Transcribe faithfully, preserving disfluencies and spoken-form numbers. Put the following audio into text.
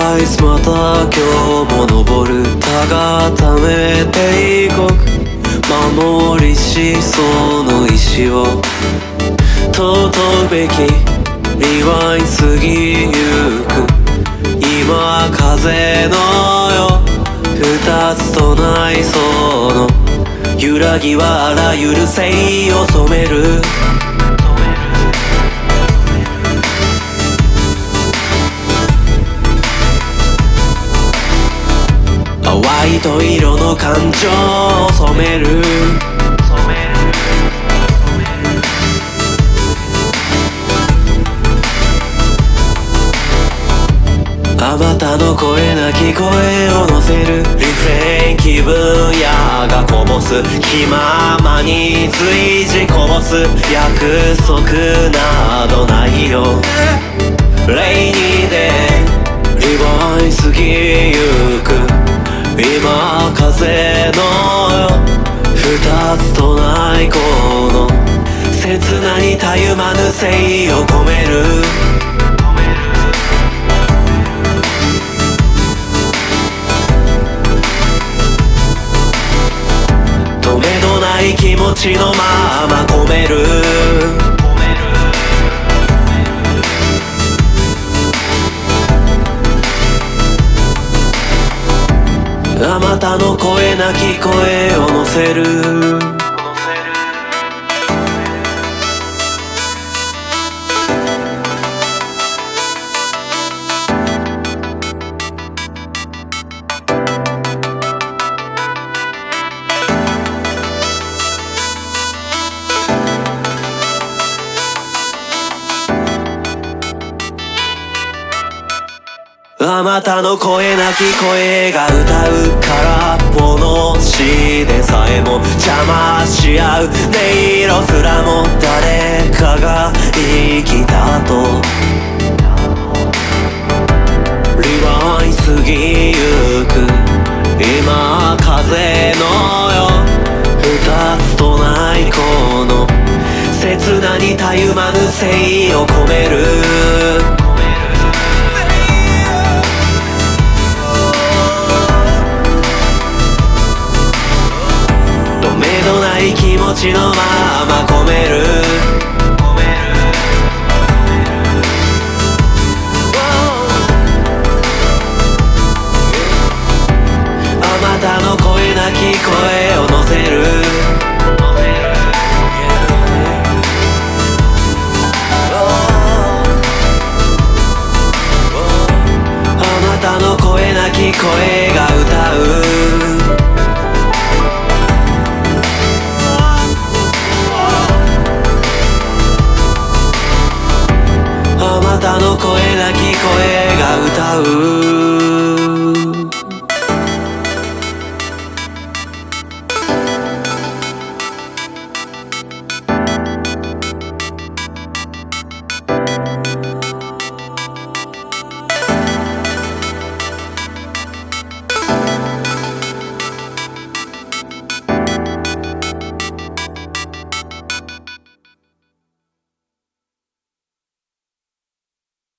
アイスまた今日も登るたがため帝国守りしその意志を尊ぶべきリワイン過ぎゆく今風のよ二つとないその揺らぎはあらゆる性を染める淡いと色の感情を染めるあまたの声なき声を乗せるリフレイン気分やがこぼす気ままに随時こぼす約束などないよレイニーでリボイ過ぎゆく今風のよ二つとないこの切なにたゆまぬ性を込める止めどない気持ちのまま込めるあまたの声なき声を乗せるあまたの声なき声が歌う空っぽの詩でさえも邪魔し合う音色すらも誰かが生きたとリワイン過ぎゆく今風のよ二つとないこの切なにたゆまぬ性を込める気持ちのまま込める